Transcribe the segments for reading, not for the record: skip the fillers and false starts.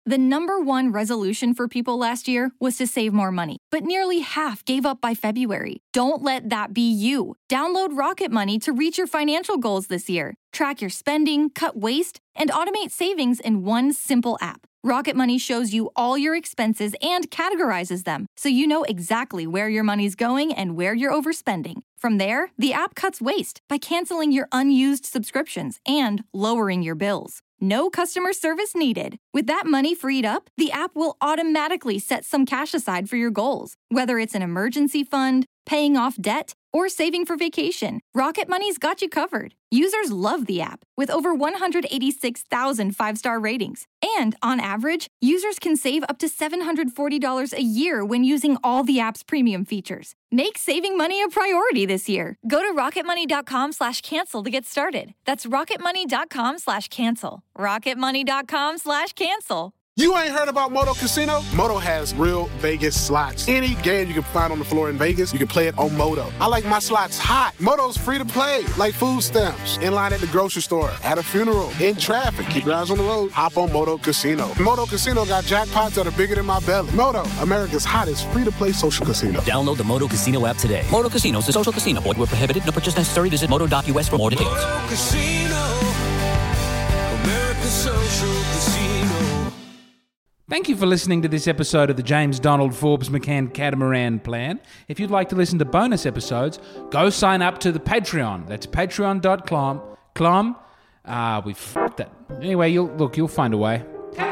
The #1 resolution for people last year was to save more money, but nearly half gave up by February. Don't let that be you. Download Rocket Money to reach your financial goals this year. Track your spending, cut waste, and automate savings in one simple app. Rocket Money shows you all your expenses and categorizes them, so you know exactly where your money's going and where you're overspending. From there, the app cuts waste by canceling your unused subscriptions and lowering your bills. No customer service needed. With that money freed up, the app will automatically set some cash aside for your goals. Whether it's an emergency fund, paying off debt, or saving for vacation, Rocket Money's got you covered. Users love the app, with over 186,000 five-star ratings. And on average, users can save up to $740 a year when using all the app's premium features. Make saving money a priority this year. Go to rocketmoney.com/cancel to get started. That's rocketmoney.com/cancel. rocketmoney.com/cancel. You ain't heard about Moto Casino? Moto has real Vegas slots. Any game you can find on the floor in Vegas, you can play it on Moto. I like my slots hot. Moto's free to play, like food stamps. In line at the grocery store, at a funeral, in traffic. Keep your eyes on the road. Hop on Moto Casino. Moto Casino got jackpots that are bigger than my belly. Moto, America's hottest free-to-play social casino. Download the Moto Casino app today. Moto Casino is a social casino. Void where prohibited. No purchase necessary. Visit moto.us for more details. Moto Casino, America's social casino. Thank you for listening to this episode of the James Donald Forbes McCann Catamaran Plan. If you'd like to listen to bonus episodes, go sign up to the Patreon. That's patreon.com. We f***ed that. Anyway, you'll find a way.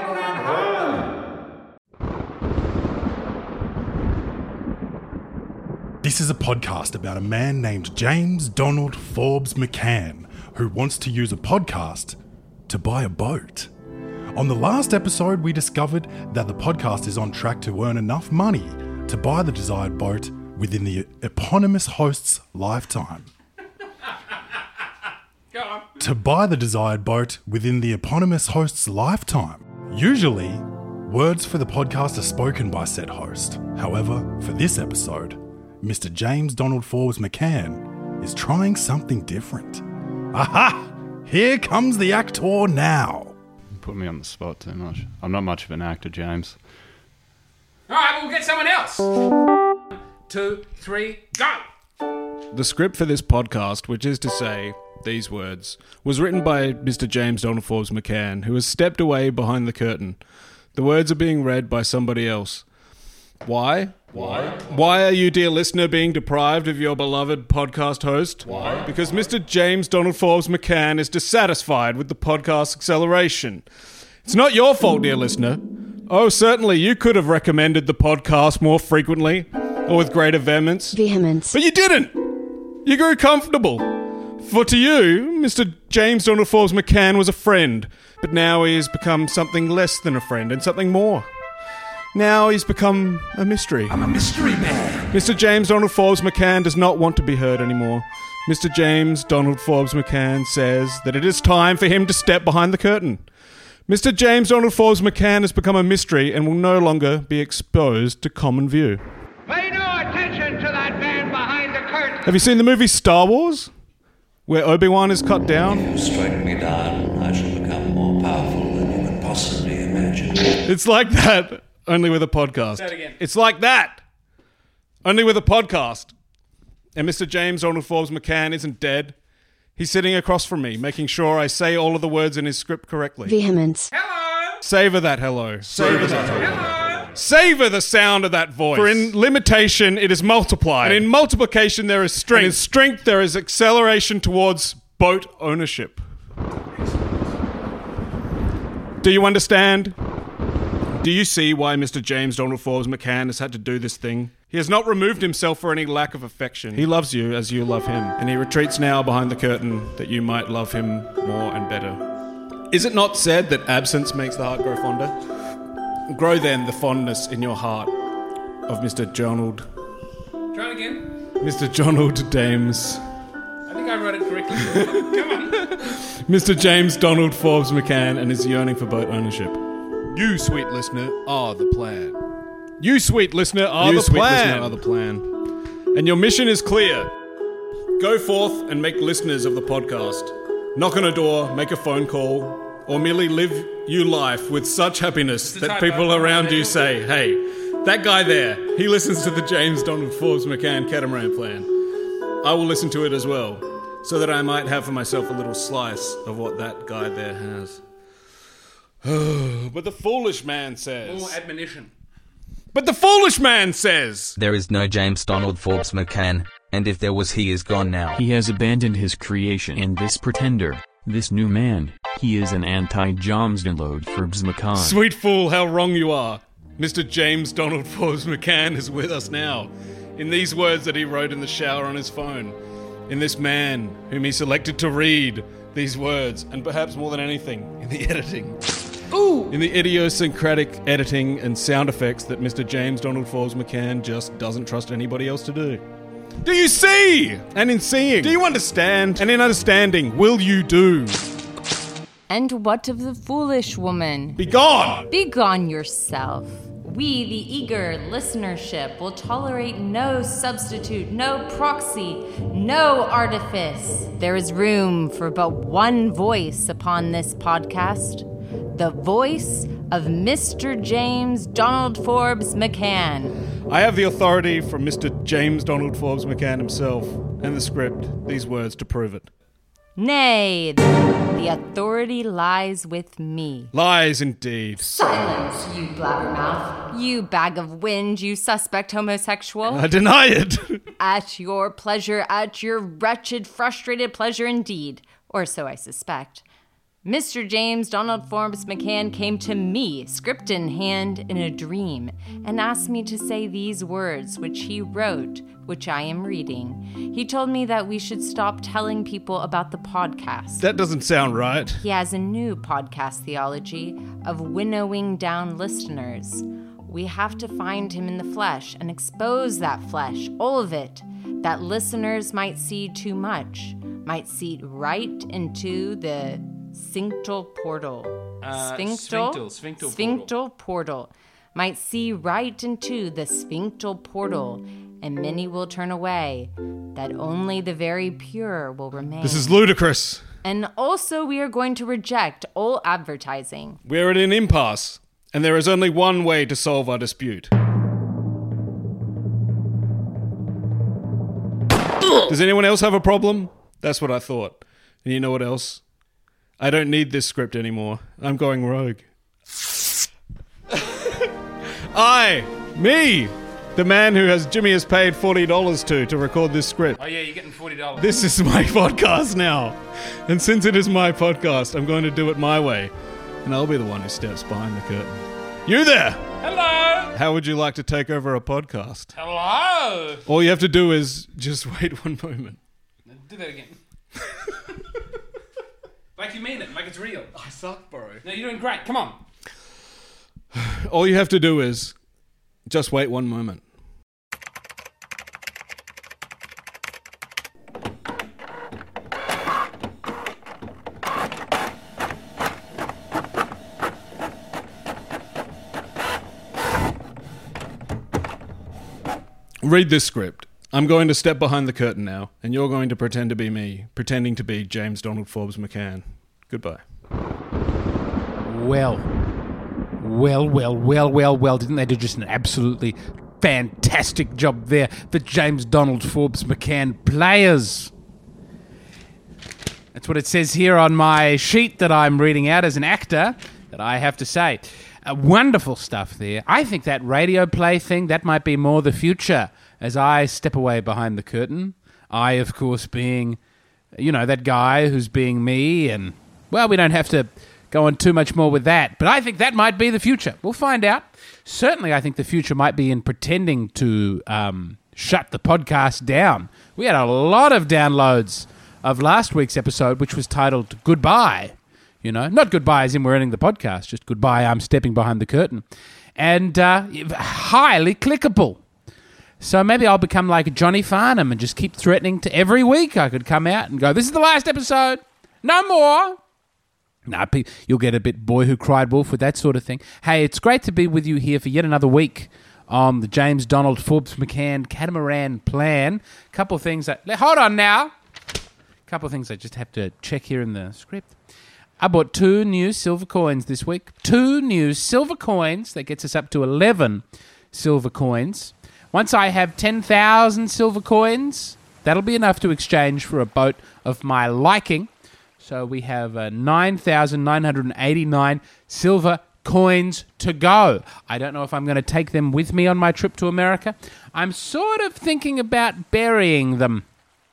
This is a podcast about a man named James Donald Forbes McCann who wants to use a podcast to buy a boat. On the last episode, we discovered that the podcast is on track to earn enough money to buy the desired boat within the eponymous host's lifetime. Go on. To buy the desired boat within the eponymous host's lifetime. Usually, words for the podcast are spoken by said host. However, for this episode, Mr. James Donald Forbes McCann is trying something different. Aha! Here comes the actor now. Put me on the spot too much. I'm not much of an actor, James. All right, we'll get someone else. 1, 2, 3, go! The script for this podcast, which is to say these words, was written by Mr. James Donald Forbes McCann, who has stepped away behind the curtain. The words are being read by somebody else. Why? Why are you, dear listener, being deprived of your beloved podcast host? Why? Because Mr. James Donald Forbes McCann is dissatisfied with the podcast acceleration. It's not your fault, dear listener. Oh, certainly you could have recommended the podcast more frequently or with greater vehemence. But you didn't. You grew comfortable. For to you, Mr. James Donald Forbes McCann was a friend, but now he has become something less than a friend and something more. Now he's become a mystery. I'm a mystery man. Mr. James Donald Forbes McCann does not want to be heard anymore. Mr. James Donald Forbes McCann says that it is time for him to step behind the curtain. Mr. James Donald Forbes McCann has become a mystery and will no longer be exposed to common view. Pay no attention to that man behind the curtain. Have you seen the movie Star Wars? Where Obi-Wan is cut down? If you strike me down, I shall become more powerful than you could possibly imagine. It's like that. Only with a podcast. Say it again. It's like that. Only with a podcast. And Mr. James Donald Forbes McCann isn't dead. He's sitting across from me, making sure I say all of the words in his script correctly. Vehemence. Hello. Savor that hello. Savor that Hello. Savor the sound of that voice. For in limitation, it is multiplied. And in multiplication, there is strength. And in strength, there is acceleration towards boat ownership. Do you understand? Do you see why Mr. James Donald Forbes McCann has had to do this thing? He has not removed himself for any lack of affection. He loves you as you love him, and he retreats now behind the curtain that you might love him more and better. Is it not said that absence makes the heart grow fonder? Grow then the fondness in your heart of Mr. Donald... Try it again. Mr. Donald Dames... I think I wrote it correctly. Come on. Mr. James Donald Forbes McCann and his yearning for boat ownership. You, sweet listener, are the plan. You, sweet listener, are the plan. And your mission is clear. Go forth and make listeners of the podcast. Knock on a door, make a phone call, or merely live you life with such happiness that typo. people around you say, hey, that guy there, he listens to the James Donald Forbes McCann Catamaran Plan. I will listen to it as well, so that I might have for myself a little slice of what that guy there has. But the foolish man says... More admonition. But the foolish man says... There is no James Donald Forbes McCann, and if there was, he is gone now. He has abandoned his creation in this pretender, this new man. He is an anti-James Donald Forbes McCann. Sweet fool, how wrong you are. Mr. James Donald Forbes McCann is with us now, in these words that he wrote in the shower on his phone, in this man whom he selected to read these words, and perhaps more than anything, in the editing. Ooh! In the idiosyncratic editing and sound effects that Mr. James Donald Forbes McCann just doesn't trust anybody else to do. Do you see? And in seeing, do you understand? And in understanding, will you do? And what of the foolish woman? Be gone! Be gone yourself. We, the eager listenership, will tolerate no substitute, no proxy, no artifice. There is room for but one voice upon this podcast. The voice of Mr. James Donald Forbes McCann. I have the authority from Mr. James Donald Forbes McCann himself and the script, these words to prove it. Nay, the authority lies with me. Lies indeed. Silence, you blabbermouth. You bag of wind, you suspect homosexual. I deny it. At your pleasure, at your wretched, frustrated pleasure indeed. Or so I suspect. Mr. James Donald Forbes McCann came to me, script in hand, in a dream, and asked me to say these words, which he wrote, which I am reading. He told me that we should stop telling people about the podcast. That doesn't sound right. He has a new podcast theology of winnowing down listeners. We have to find him in the flesh and expose that flesh, all of it, that listeners might see too much, might see right into the sphinctal portal. Sphinctal portal. Might see right into the sphinctal portal, and many will turn away, that only the very pure will remain. This is ludicrous. And also we are going to reject all advertising. We're at an impasse, and there is only one way to solve our dispute. Does anyone else have a problem? That's what I thought. And you know what else? I don't need this script anymore. I'm going rogue. Me, the man who Jimmy has paid $40 to record this script. Oh yeah, you're getting $40. This is my podcast now. And since it is my podcast, I'm going to do it my way. And I'll be the one who steps behind the curtain. You there! Hello! How would you like to take over a podcast? Hello! All you have to do is just wait one moment. Do that again. Like you mean it, like it's real. I suck, bro. No, you're doing great. Come on. All you have to do is just wait one moment. Read this script. I'm going to step behind the curtain now, and you're going to pretend to be me, pretending to be James Donald Forbes McCann. Goodbye. Well. Didn't they do just an absolutely fantastic job there? The James Donald Forbes McCann players. That's what it says here on my sheet that I'm reading out as an actor, that I have to say. Wonderful stuff there. I think that radio play thing, that might be more the future as I step away behind the curtain. I, of course, being, that guy who's being me, and, well, we don't have to go on too much more with that. But I think that might be the future. We'll find out. Certainly, I think the future might be in pretending to shut the podcast down. We had a lot of downloads of last week's episode, which was titled Goodbye. Not goodbye as in we're ending the podcast, just goodbye, I'm stepping behind the curtain. And highly clickable. So maybe I'll become like Johnny Farnham and just keep threatening to every week I could come out and go, this is the last episode, no more. Nah, you'll get a bit Boy Who Cried Wolf with that sort of thing. Hey, it's great to be with you here for yet another week on the James Donald Forbes McCann Catamaran Plan. Couple of things hold on now. Couple of things I just have to check here in the script. I bought 2 new silver coins this week. 2 new silver coins. That gets us up to 11 silver coins. Once I have 10,000 silver coins, that'll be enough to exchange for a boat of my liking. So we have 9,989 silver coins to go. I don't know if I'm going to take them with me on my trip to America. I'm sort of thinking about burying them.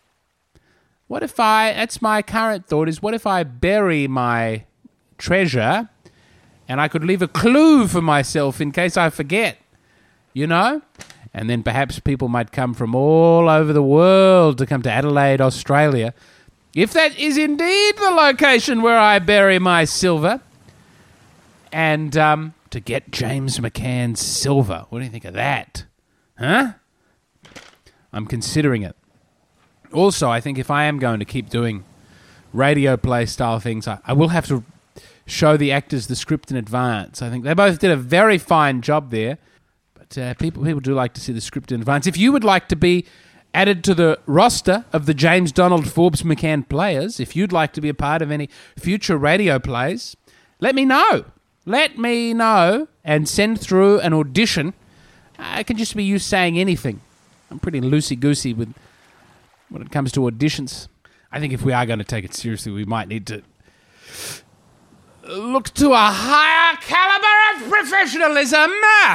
That's my current thought, is what if I bury my treasure and I could leave a clue for myself in case I forget, you know? And then perhaps people might come from all over the world to come to Adelaide, Australia, if that is indeed the location where I bury my silver, and to get James McCann's silver. What do you think of that? Huh? I'm considering it. Also, I think if I am going to keep doing radio play style things, I will have to show the actors the script in advance. I think they both did a very fine job there, but people do like to see the script in advance. If you would like to be added to the roster of the James Donald Forbes McCann players, if you'd like to be a part of any future radio plays, let me know. Let me know and send through an audition. It can just be you saying anything. I'm pretty loosey-goosey when it comes to auditions. I think if we are going to take it seriously, we might need to look to a higher caliber of professionalism.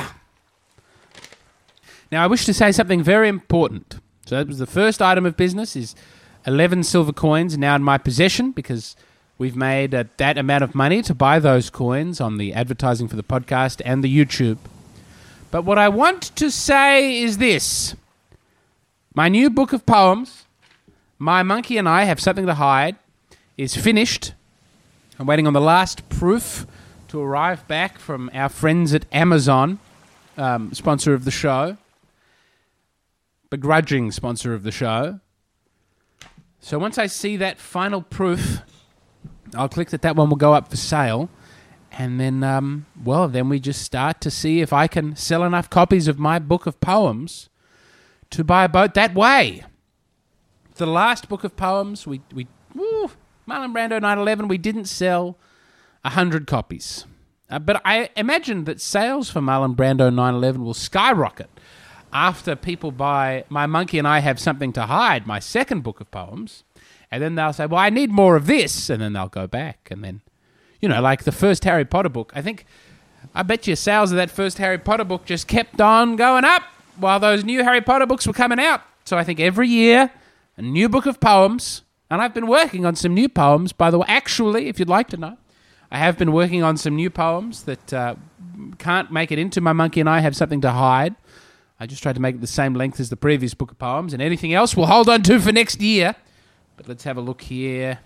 Now, I wish to say something very important. So that was the first item of business, is 11 silver coins now in my possession, because we've made that amount of money to buy those coins on the advertising for the podcast and the YouTube. But what I want to say is this. My new book of poems, My Monkey and I Have Something to Hide, is finished. I'm waiting on the last proof to arrive back from our friends at Amazon, sponsor of the show. Begrudging sponsor of the show. So once I see that final proof, I'll click that one will go up for sale. And then, then we just start to see if I can sell enough copies of my book of poems to buy a boat that way. The last book of poems, Marlon Brando 9/11, we didn't sell 100 copies. But I imagine that sales for Marlon Brando 9/11 will skyrocket after people buy My Monkey and I Have Something to Hide, my second book of poems. And then they'll say, well, I need more of this. And then they'll go back. And then, like the first Harry Potter book, I bet you sales of that first Harry Potter book just kept on going up while those new Harry Potter books were coming out. So I think every year, a new book of poems. And I've been working on some new poems, by the way. Actually, if you'd like to know, I have been working on some new poems that can't make it into My Monkey and I Have Something to Hide. I just tried to make it the same length as the previous book of poems, and anything else we'll hold on to for next year. But let's have a look here.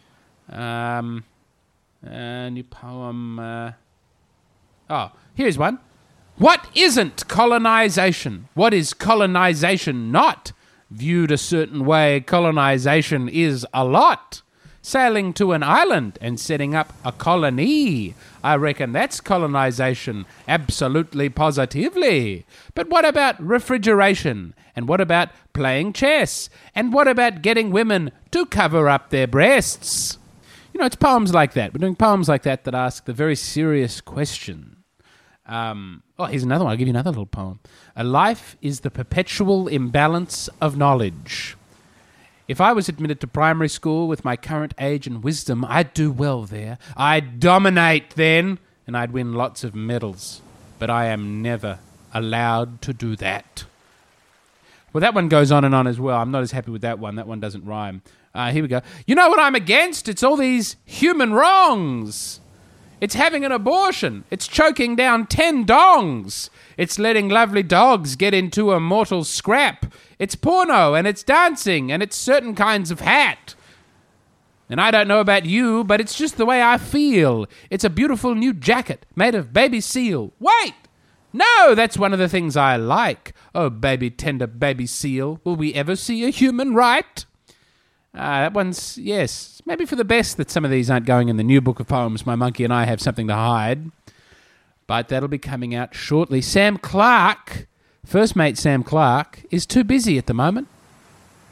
New poem. Here's one. What isn't colonization? What is colonization not? Viewed a certain way, colonization is a lot. Sailing to an island and setting up a colony. I reckon that's colonization, absolutely positively. But what about refrigeration? And what about playing chess? And what about getting women to cover up their breasts? It's poems like that. We're doing poems like that ask the very serious question. Here's another one. I'll give you another little poem. A life is the perpetual imbalance of knowledge. If I was admitted to primary school with my current age and wisdom, I'd do well there. I'd dominate then, and I'd win lots of medals. But I am never allowed to do that. Well, that one goes on and on as well. I'm not as happy with that one. That one doesn't rhyme. Here we go. You know what I'm against? It's all these human wrongs. It's having an abortion. It's choking down 10 dongs. It's letting lovely dogs get into a mortal scrap. It's porno, and it's dancing, and it's certain kinds of hat. And I don't know about you, but it's just the way I feel. It's a beautiful new jacket made of baby seal. Wait! No, that's one of the things I like. Oh, baby, tender baby seal. Will we ever see a human right? That one's, yes, maybe for the best that some of these aren't going in the new book of poems, My Monkey and I Have Something to Hide. But that'll be coming out shortly. Sam Clark, first mate Sam Clark, is too busy at the moment.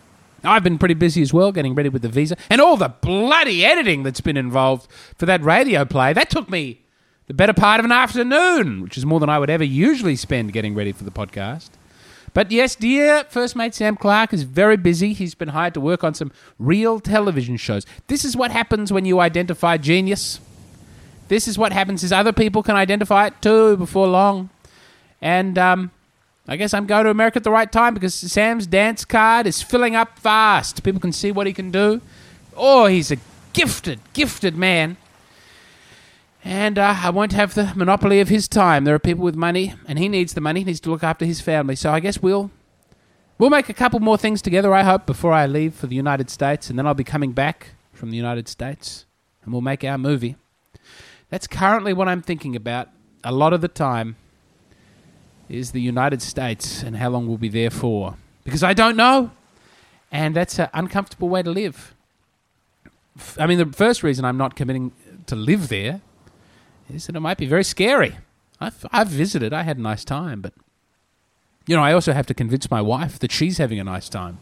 I've been pretty busy as well, getting ready with the visa and all the bloody editing that's been involved for that radio play. That took me the better part of an afternoon, which is more than I would ever usually spend getting ready for the podcast. But yes, dear first mate Sam Clark is very busy. He's been hired to work on some real television shows. This is what happens when you identify genius. This is what happens is other people can identify it too before long. And I guess I'm going to America at the right time because Sam's dance card is filling up fast. People can see what he can do. Oh, he's a gifted man. And I won't have the monopoly of his time. There are people with money, and he needs the money. He needs to look after his family. So I guess we'll make a couple more things together, I hope, before I leave for the United States. And then I'll be coming back from the United States, and we'll make our movie. That's currently what I'm thinking about a lot of the time is the United States and how long we'll be there for. Because I don't know, and that's an uncomfortable way to live. I mean, the first reason I'm not committing to live there is that it might be very scary. I've visited. I had a nice time, but, I also have to convince my wife that she's having a nice time.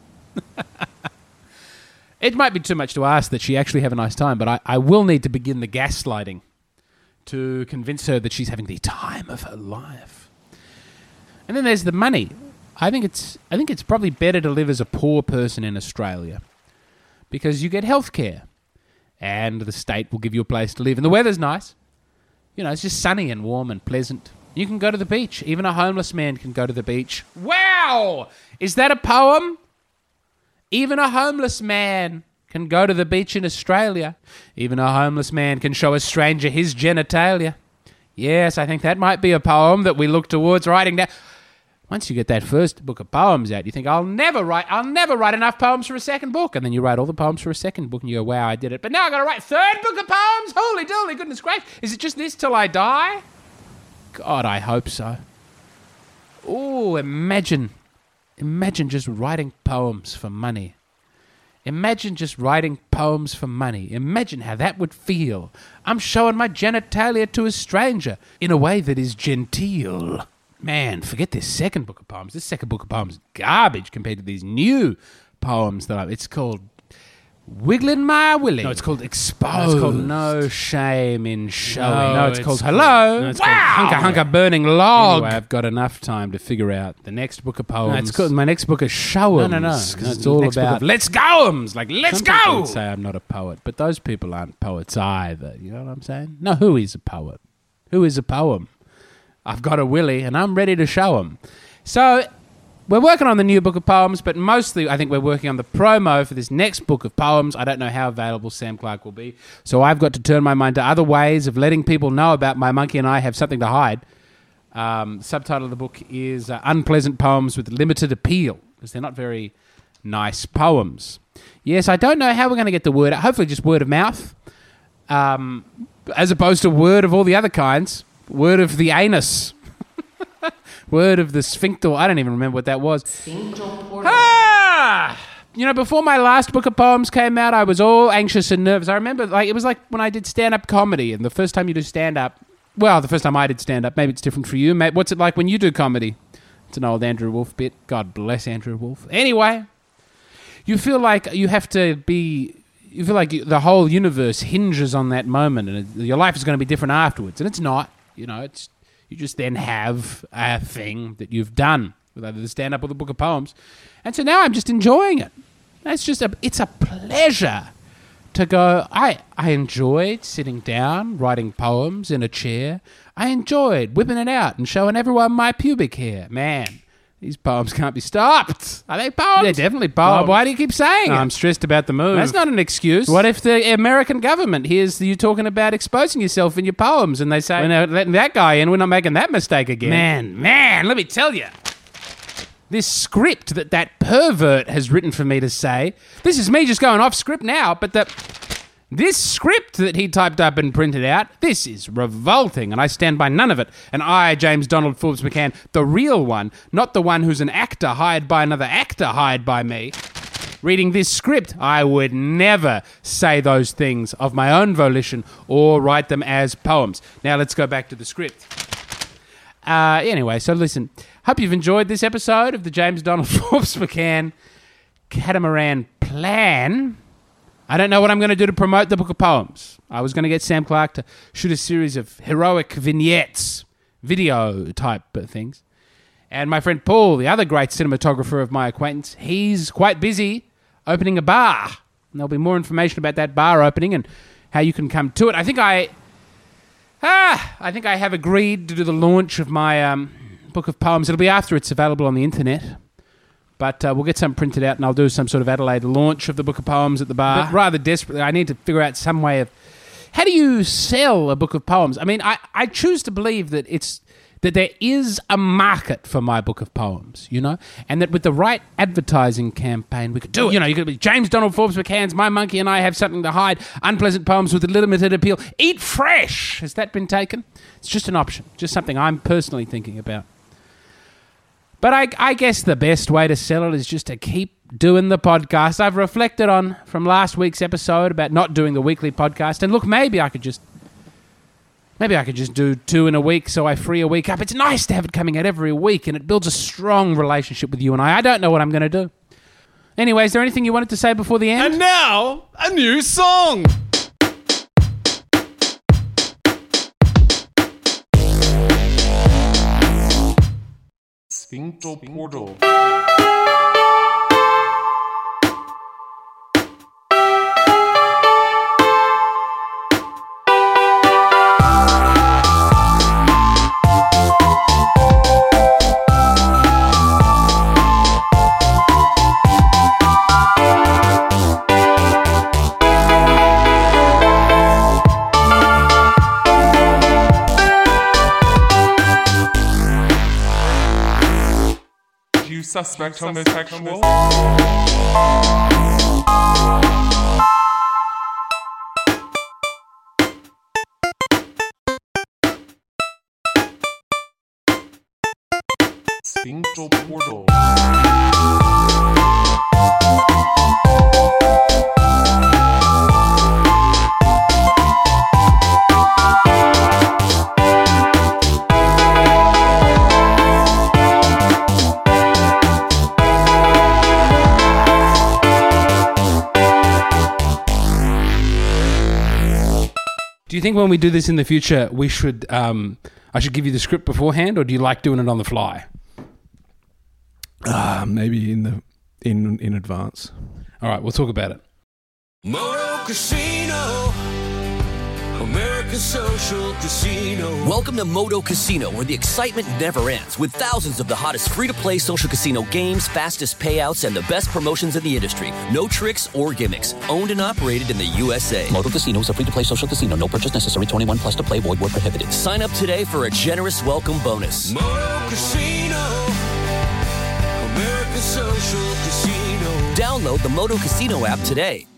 It might be too much to ask that she actually have a nice time, but I will need to begin the gaslighting to convince her that she's having the time of her life. And then there's the money. I think it's probably better to live as a poor person in Australia because you get health care and the state will give you a place to live. And the weather's nice. It's just sunny and warm and pleasant. You can go to the beach. Even a homeless man can go to the beach. Wow! Is that a poem? Even a homeless man can go to the beach in Australia. Even a homeless man can show a stranger his genitalia. Yes, I think that might be a poem that we look towards writing down. Once you get that first book of poems out, you think, I'll never write enough poems for a second book. And then you write all the poems for a second book and you go, wow, I did it. But now I've got to write a third book of poems? Holy dooly, goodness gracious. Is it just this till I die? God, I hope so. Oh, imagine just writing poems for money. Imagine just writing poems for money. Imagine how that would feel. I'm showing my genitalia to a stranger in a way that is genteel. Man, forget this second book of poems. This second book of poems is garbage compared to these new poems it's called Wiggling My Willy. No, it's called Exposed. No, it's called No Shame in Showing. No, it's called Hello. No, it's wow. Called Hunka Burning Log. Anyway, I've got enough time to figure out the next book of poems. No, it's called, my next book is Show'ems. No. It's all about Let's Go'ems. Like, let's go. Some people say I'm not a poet, but those people aren't poets either. You know what I'm saying? No, who is a poet? Who is a poem? I've got a willy, and I'm ready to show them. So we're working on the new book of poems, but mostly I think we're working on the promo for this next book of poems. I don't know how available Sam Clark will be, so I've got to turn my mind to other ways of letting people know about My Monkey and I Have Something to Hide. The subtitle of the book is Unpleasant Poems with Limited Appeal, because they're not very nice poems. Yes, I don't know how we're going to get the word out. Hopefully just word of mouth, as opposed to word of all the other kinds. Word of the anus. Word of the sphincter. I don't even remember what that was. Before my last book of poems came out, I was all anxious and nervous. I remember, it was like when I did stand-up comedy, and the first time you do stand-up, the first time I did stand-up, maybe it's different for you. What's it like when you do comedy? It's an old Andrew Wolfe bit. God bless Andrew Wolfe. Anyway, you feel like you have to be... You feel like the whole universe hinges on that moment, and your life is going to be different afterwards, and it's not. You just then have a thing that you've done with either the stand-up or the book of poems. And so now I'm just enjoying it. It's a pleasure to go. I enjoyed sitting down, writing poems in a chair. I enjoyed whipping it out and showing everyone my pubic hair. Man, these poems can't be stopped. Are they poems? They're definitely poems. Why do you keep saying it? I'm stressed about the move. That's not an excuse. What if the American government hears you talking about exposing yourself in your poems and they say, we're not letting that guy in, we're not making that mistake again? Man, let me tell you. This script that pervert has written for me to say, this is me just going off script now, but this script that he typed up and printed out, this is revolting, and I stand by none of it. And I, James Donald Forbes McCann, the real one, not the one who's an actor hired by another actor hired by me, reading this script, I would never say those things of my own volition or write them as poems. Now let's go back to the script. Anyway, so listen, hope you've enjoyed this episode of the James Donald Forbes McCann Catamaran plan, I don't know what I'm going to do to promote the book of poems. I was going to get Sam Clark to shoot a series of heroic vignettes, video type things. And my friend Paul, the other great cinematographer of my acquaintance, he's quite busy opening a bar. And there'll be more information about that bar opening and how you can come to it. I think I have agreed to do the launch of my book of poems. It'll be after it's available on the internet. But we'll get some printed out and I'll do some sort of Adelaide launch of the book of poems at the bar. But rather desperately, I need to figure out some way of... How do you sell a book of poems? I mean, I choose to believe that that there is a market for my book of poems, you know? And that with the right advertising campaign, we could do it. You know, you could be James Donald Forbes McCann's My Monkey and I Have Something to Hide, unpleasant poems with a limited appeal. Eat fresh! Has that been taken? It's just an option. Just something I'm personally thinking about. But I guess the best way to sell it is just to keep doing the podcast. I've reflected on from last week's episode about not doing the weekly podcast. And look, maybe I could just do 2 in a week so I free a week up. It's nice to have it coming out every week and it builds a strong relationship with you and I. I don't know what I'm going to do. Anyway, is there anything you wanted to say before the end? And now, a new song! Sphincter Portal. Suspect homosexual. Sphincter Portal. Do you think when we do this in the future, we should? I should give you the script beforehand, or do you like doing it on the fly? Maybe in advance. All right, we'll talk about it. Moto Casino, American Social Casino. Welcome to Moto Casino, where the excitement never ends, with thousands of the hottest free-to-play social casino games, fastest payouts, and the best promotions in the industry. No tricks or gimmicks. Owned and operated in the USA. Moto Casino is a free-to-play social casino. No purchase necessary. 21 plus to play. Void where prohibited. Sign up today for a generous welcome bonus. Moto Casino, American Social Casino. Download the Moto Casino app today.